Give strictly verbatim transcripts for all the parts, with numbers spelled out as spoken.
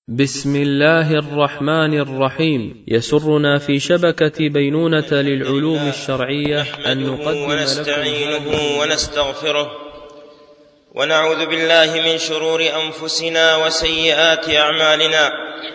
بسم الله الرحمن الرحيم. يسرنا في شبكة بينونة للعلوم الشرعية أن نقدم ونستعينه ونستغفره ونعوذ بالله من شرور أنفسنا وسيئات أعمالنا.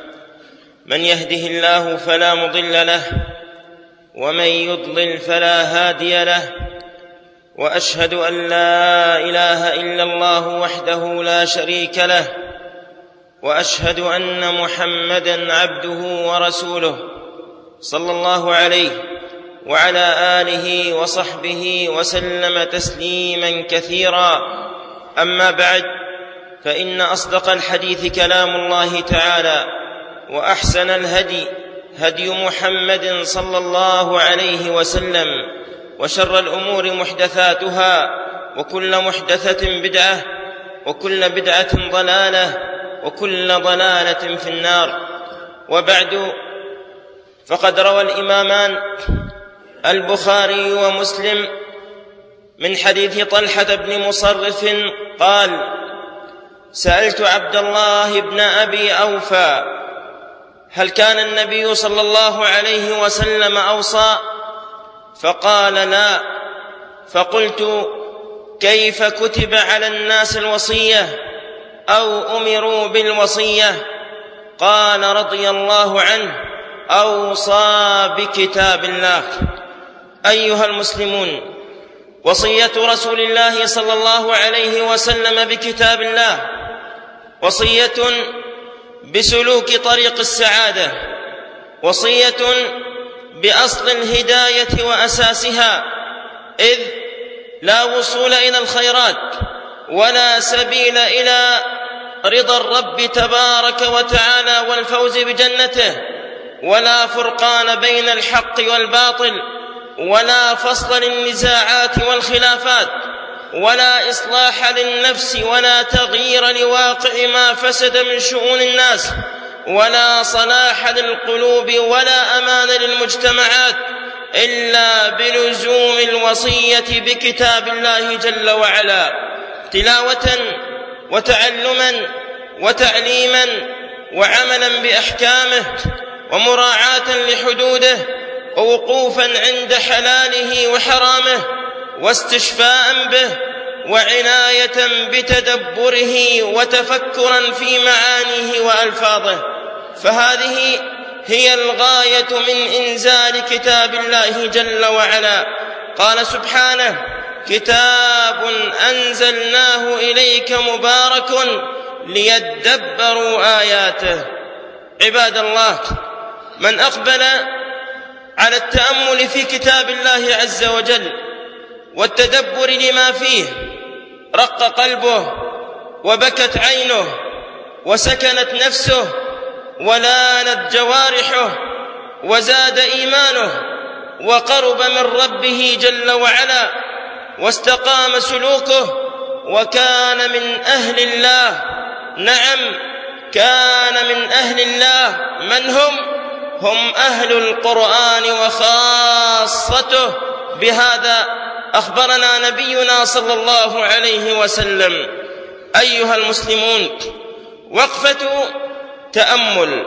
من يهده الله فلا مضل له ومن يضلل فلا هادي له، وأشهد أن لا إله إلا الله وحده لا شريك له، وأشهد أن محمدًا عبده ورسوله صلى الله عليه وعلى آله وصحبه وسلم تسليمًا كثيرًا. أما بعد، فإن أصدق الحديث كلام الله تعالى، وأحسن الهدي هدي محمد صلى الله عليه وسلم، وشر الأمور محدثاتها، وكل محدثة بدعة، وكل بدعة ضلالة، وكل ضلالة في النار. وبعد، فقد روى الإمامان البخاري ومسلم من حديث طلحة بن مصرف قال: سألت عبد الله بن أبي أوفى: هل كان النبي صلى الله عليه وسلم أوصى؟ فقال: لا. فقلت: كيف كتب على الناس الوصية أو أمروا بالوصية؟ قال رضي الله عنه: أوصى بكتاب الله. أيها المسلمون، وصية رسول الله صلى الله عليه وسلم بكتاب الله وصية بسلوك طريق السعادة، وصية بأصل الهداية وأساسها، إذ لا وصول إلى الخيرات ولا سبيل إلى رضا الرب تبارك وتعالى والفوز بجنته، ولا فرقان بين الحق والباطل، ولا فصل للنزاعات والخلافات، ولا إصلاح للنفس، ولا تغيير لواقع ما فسد من شؤون الناس، ولا صلاح للقلوب، ولا أمان للمجتمعات، إلا بلزوم الوصية بكتاب الله جل وعلا، تلاوة وتعلما وتعليما وعملا بأحكامه، ومراعاة لحدوده، ووقوفا عند حلاله وحرامه، واستشفاء به، وعناية بتدبره وتفكرا في معانيه وألفاظه. فهذه هي الغاية من إنزال كتاب الله جل وعلا. قال سبحانه: كتاب أنزلناه إليك مبارك ليدبروا آياته. عباد الله، من أقبل على التأمل في كتاب الله عز وجل والتدبر لما فيه رق قلبه، وبكت عينه، وسكنت نفسه، ولانت جوارحه، وزاد إيمانه، وقرب من ربه جل وعلا، واستقام سلوكه، وكان من أهل الله. نعم، كان من أهل الله. من هم؟ هم أهل القرآن وخاصته. بهذا أخبرنا نبينا صلى الله عليه وسلم. أيها المسلمون، وقفة تأمل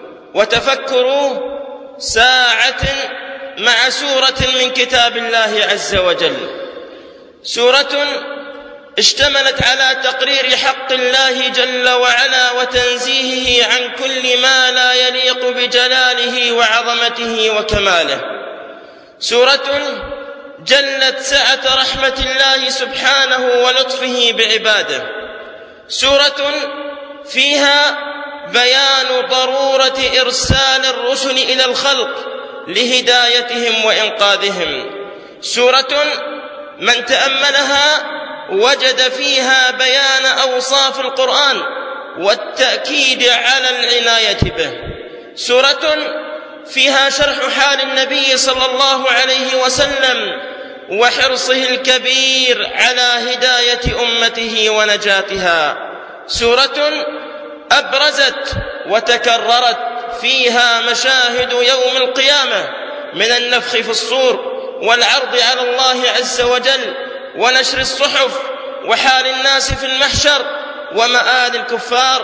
وتفكر ساعة مع سورة من كتاب الله عز وجل، سورة اشتملت على تقرير حق الله جل وعلا وتنزيهه عن كل ما لا يليق بجلاله وعظمته وكماله، سورة جلت سعة رحمة الله سبحانه ولطفه بعباده، سورة فيها بيان ضرورة إرسال الرسل إلى الخلق لهدايتهم وإنقاذهم، سورة من تأملها وجد فيها بيان أوصاف القرآن والتأكيد على العناية به، سورة فيها شرح حال النبي صلى الله عليه وسلم وحرصه الكبير على هداية أمته ونجاتها، سورة أبرزت وتكررت فيها مشاهد يوم القيامة من النفخ في الصور والعرض على الله عز وجل ونشر الصحف وحال الناس في المحشر ومآل الكفار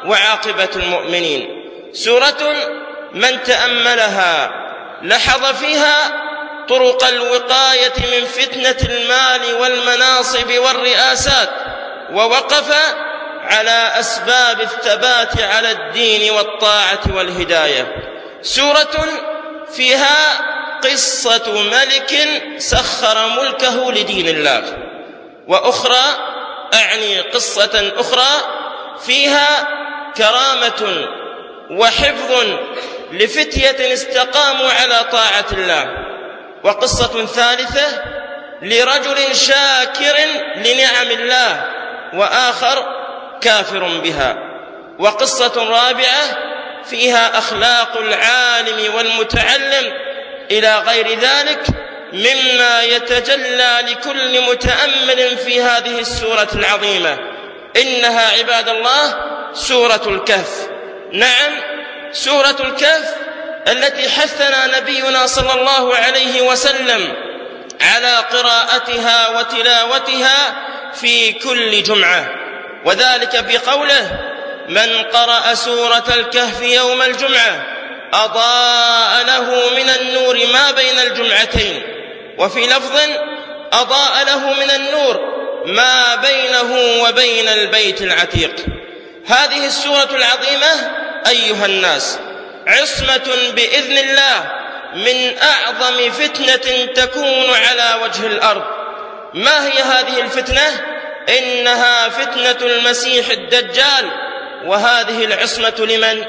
وعاقبة المؤمنين. سورة من تأملها لاحظ فيها طرق الوقاية من فتنة المال والمناصب والرئاسات، ووقف على أسباب الثبات على الدين والطاعة والهداية. سورة فيها قصة ملك سخر ملكه لدين الله، وأخرى أعني قصة أخرى فيها كرامة وحفظ لفتية استقاموا على طاعة الله، وقصة ثالثة لرجل شاكر لنعم الله وآخر كافر بها، وقصة رابعة فيها أخلاق العالم والمتعلم إلى غير ذلك مما يتجلى لكل متأمل في هذه السورة العظيمة. إنها عباد الله سورة الكهف. نعم، سورة الكهف التي حثنا نبينا صلى الله عليه وسلم على قراءتها وتلاوتها في كل جمعة، وذلك بقوله: من قرأ سورة الكهف يوم الجمعة أضاء له من النور ما بين الجمعتين، وفي لفظ أضاء له من النور ما بينه وبين البيت العتيق. هذه السورة العظيمة أيها الناس عصمة بإذن الله من أعظم فتنة تكون على وجه الأرض. ما هي هذه الفتنة؟ إنها فتنة المسيح الدجال. وهذه العصمة لمن؟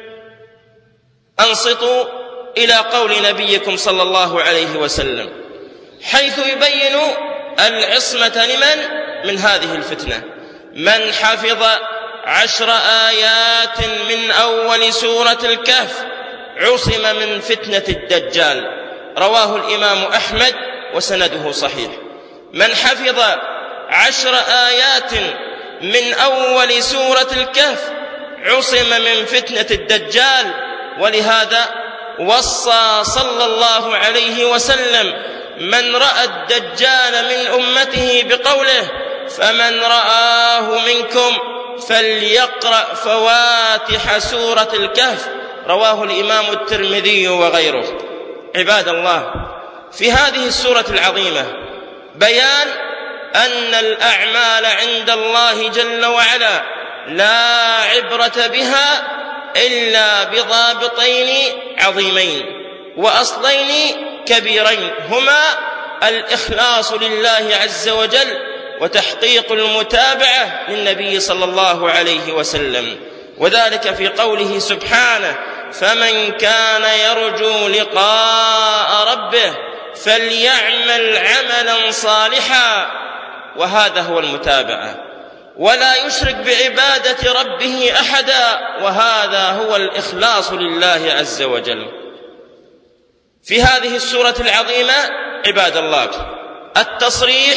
أنصتوا إلى قول نبيكم صلى الله عليه وسلم حيث يبين العصمة لمن من هذه الفتنة: من حفظ عشر آيات من أول سورة الكهف عصم من فتنة الدجال. رواه الإمام أحمد وسنده صحيح. من حفظ عشر آيات من أول سورة الكهف عصم من فتنة الدجال. ولهذا وصى صلى الله عليه وسلم من رأى الدجال من أمته بقوله: فمن رآه منكم فليقرأ فواتح سورة الكهف. رواه الإمام الترمذي وغيره. عباد الله، في هذه السورة العظيمة بيان أن الأعمال عند الله جل وعلا لا عبرة بها إلا بضابطين عظيمين وأصلين كبيرين، هما الإخلاص لله عز وجل وتحقيق المتابعة للنبي صلى الله عليه وسلم، وذلك في قوله سبحانه: فمن كان يرجو لقاء ربه فليعمل عملا صالحا. وهذا هو المتابعة، ولا يشرك بعبادة ربه أحدا، وهذا هو الإخلاص لله عز وجل. في هذه السورة العظيمة عباد الله التصريح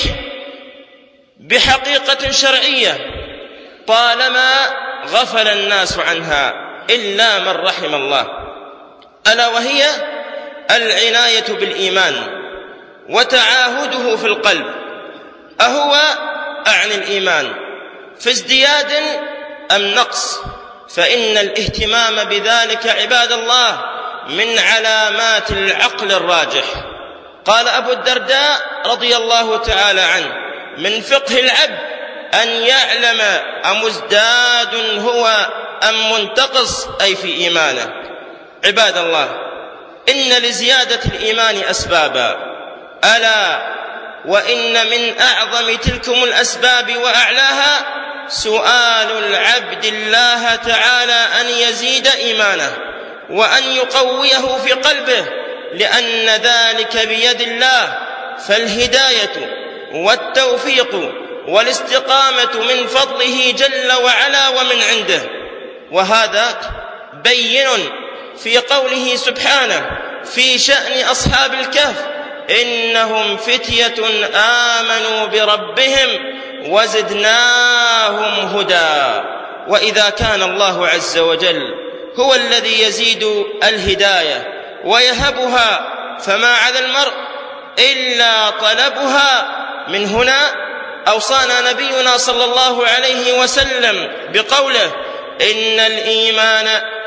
بحقيقة شرعية طالما غفل الناس عنها إلا من رحم الله، ألا وهي العناية بالإيمان وتعاهده في القلب. أهو أعني الإيمان في ازدياد أم نقص؟ فإن الاهتمام بذلك عباد الله من علامات العقل الراجح. قال أبو الدرداء رضي الله تعالى عنه: من فقه العبد أن يعلم أمزداد هو أم منتقص، أي في إيمانه. عباد الله، إن لزيادة الإيمان أسبابا، ألا وإن من أعظم تلكم الأسباب وأعلاها سؤال العبد الله تعالى أن يزيد إيمانه وأن يقويه في قلبه، لأن ذلك بيد الله، فالهداية والتوفيق والاستقامة من فضله جل وعلا ومن عنده. وهذا بين في قوله سبحانه في شأن أصحاب الكهف: إنهم فتية آمنوا بربهم وزدناهم هدى. وإذا كان الله عز وجل هو الذي يزيد الهداية ويهبها، فما على المرء إلا طلبها. من هنا أوصانا نبينا صلى الله عليه وسلم بقوله: إن الإيمان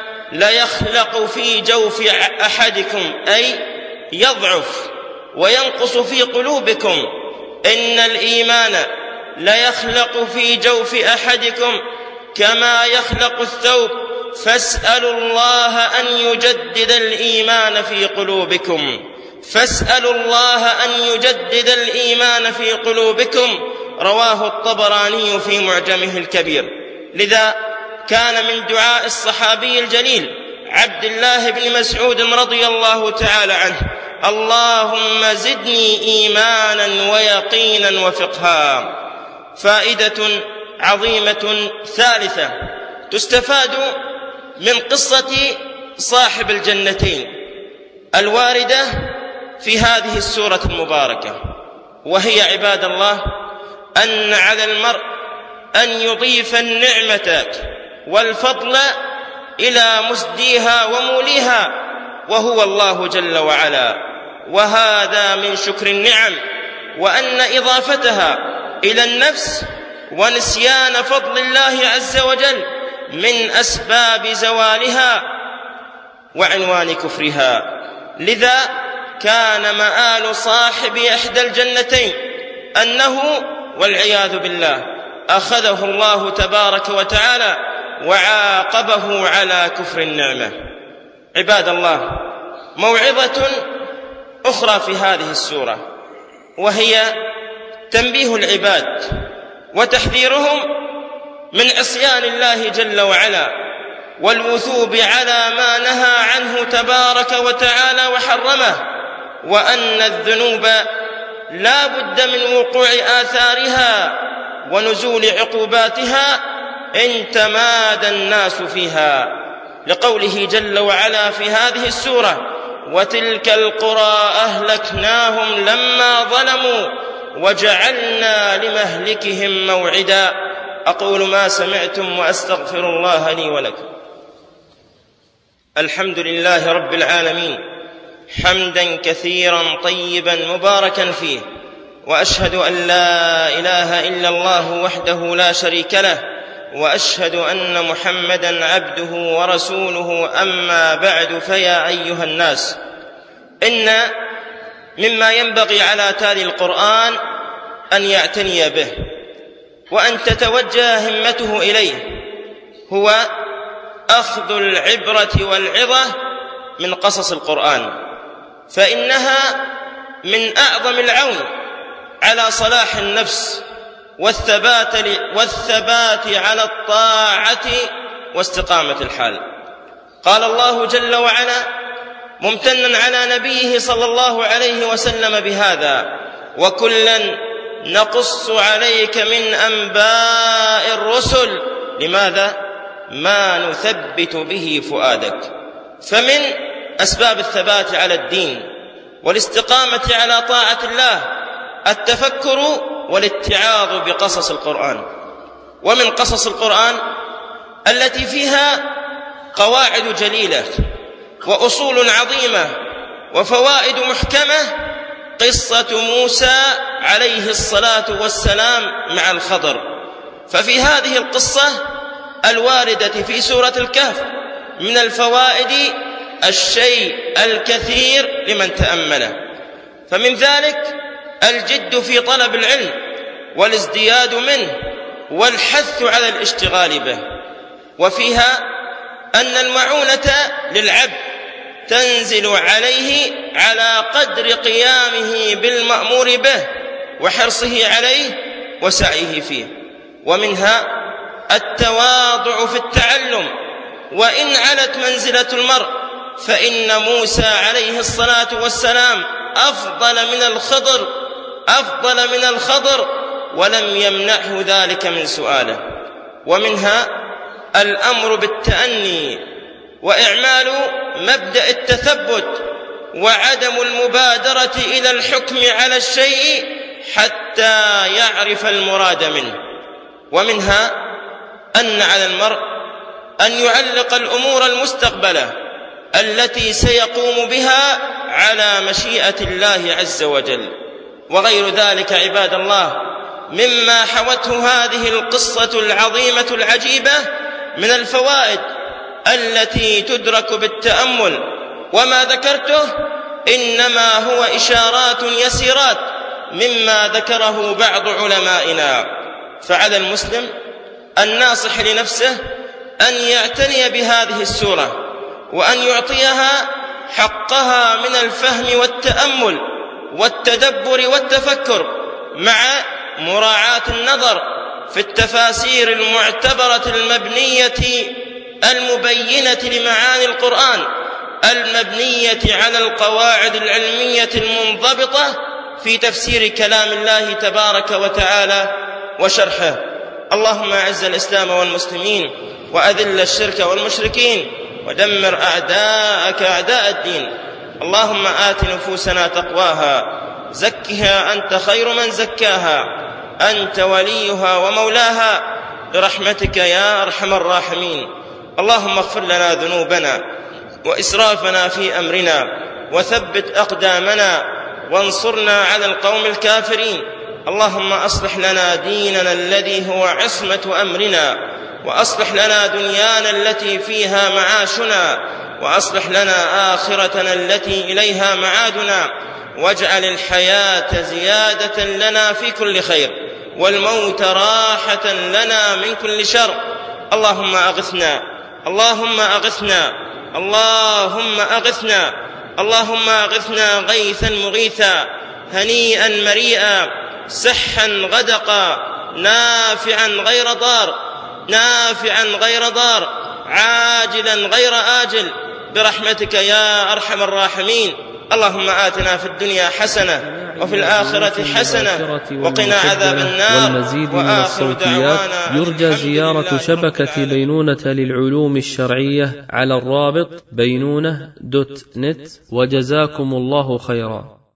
ليخلق في جوف أحدكم، أي يضعف وينقص في قلوبكم. إن الإيمان ليخلق في جوف أحدكم كما يخلق الثوب، فاسألوا الله أن يجدد الإيمان في قلوبكم فاسألوا الله أن يجدد الإيمان في قلوبكم. رواه الطبراني في معجمه الكبير. لذا كان من دعاء الصحابي الجليل عبد الله بن مسعود رضي الله تعالى عنه: اللهم زدني إيمانا ويقينا وفقها. فائدة عظيمة ثالثة تستفاد من قصة صاحب الجنتين الواردة في هذه السورة المباركة، وهي عباد الله أن على المرء أن يضيف النعمة والفضل إلى مسديها وموليها، وهو الله جل وعلا، وهذا من شكر النعم، وأن إضافتها إلى النفس ونسيان فضل الله عز وجل من أسباب زوالها وعنوان كفرها. لذا كان مآل صاحب إحدى الجنتين أنه والعياذ بالله أخذه الله تبارك وتعالى وعاقبه على كفر النعمة. عباد الله، موعظة أخرى في هذه السورة، وهي تنبيه العباد وتحذيرهم من عصيان الله جل وعلا والوثوب على ما نهى عنه تبارك وتعالى وحرمه، وأن الذنوب لا بد من وقوع آثارها ونزول عقوباتها إن تمادى الناس فيها، لقوله جل وعلا في هذه السورة: وتلك القرى أهلكناهم لما ظلموا وجعلنا لمهلكهم موعدا. أقول ما سمعتم وأستغفر الله لي ولكم. الحمد لله رب العالمين، حمدا كثيرا طيبا مباركا فيه، وأشهد أن لا إله إلا الله وحده لا شريك له، وأشهد أن محمدا عبده ورسوله. أما بعد، فيا أيها الناس، إن مما ينبغي على تالي القرآن أن يعتني به وأن تتوجه همته إليه هو أخذ العبرة والعظة من قصص القرآن، فإنها من أعظم العون على صلاح النفس والثبات, والثبات على الطاعة واستقامة الحال. قال الله جل وعلا ممتنا على نبيه صلى الله عليه وسلم بهذا: وكلا نقص عليك من أنباء الرسل. لماذا؟ ما نثبت به فؤادك. فمن أسباب الثبات على الدين والاستقامة على طاعة الله التفكر والاتعاظ بقصص القرآن. ومن قصص القرآن التي فيها قواعد جليلة وأصول عظيمة وفوائد محكمة قصة موسى عليه الصلاة والسلام مع الخضر. ففي هذه القصة الواردة في سورة الكهف من الفوائد الشيء الكثير لمن تأمله، فمن ذلك الجد في طلب العلم والازدياد منه والحث على الاشتغال به. وفيها أن المعونة للعبد تنزل عليه على قدر قيامه بالمأمور به وحرصه عليه وسعيه فيه. ومنها التواضع في التعلم، وإن علت منزلة المرء فإن موسى عليه الصلاة والسلام أفضل من الخضر أفضل من الخضر ولم يمنعه ذلك من سؤاله. ومنها الأمر بالتأني وإعمال مبدأ التثبت وعدم المبادرة إلى الحكم على الشيء حتى يعرف المراد منه. ومنها أن على المرء أن يعلق الأمور المستقبلة التي سيقوم بها على مشيئة الله عز وجل. وغير ذلك عباد الله مما حوته هذه القصة العظيمة العجيبة من الفوائد التي تدرك بالتأمل، وما ذكرته إنما هو إشارات يسيرات مما ذكره بعض علمائنا. فعلى المسلم الناصح لنفسه أن يعتني بهذه السورة، وأن يعطيها حقها من الفهم والتأمل والتدبر والتفكر، مع مراعاة النظر في التفاسير المعتبرة المبنية المبينة لمعاني القرآن، المبنية على القواعد العلمية المنضبطة في تفسير كلام الله تبارك وتعالى وشرحه. اللهم أعز الإسلام والمسلمين، وأذل الشرك والمشركين، ودمر أعداءك أعداء الدين. اللهم آت نفوسنا تقواها، زكها أنت خير من زكاها، أنت وليها ومولاها، برحمتك يا أرحم الراحمين. اللهم اغفر لنا ذنوبنا وإسرافنا في أمرنا، وثبت أقدامنا، وانصرنا على القوم الكافرين. اللهم أصلح لنا ديننا الذي هو عصمة أمرنا، وأصلح لنا دنيانا التي فيها معاشنا، وأصلح لنا آخرتنا التي إليها معادنا، واجعل الحياة زيادة لنا في كل خير، والموت راحة لنا من كل شر. اللهم أغثنا، اللهم أغثنا، اللهم أغثنا، اللهم أغثنا غيثا مغيثا، هنيئا مريئا، سحا غدقا، نافعا غير ضار، نافعا غير ضار، عاجلا غير آجل، برحمتك يا أرحم الراحمين. اللهم آتنا في الدنيا حسنة، وفي الآخرة حسنة، وقنا عذاب النار. والمزيد من الصوتيات يرجى زيارة شبكة بينونة للعلوم الشرعية على الرابط بينونة دوت نت. وجزاكم الله خيرا.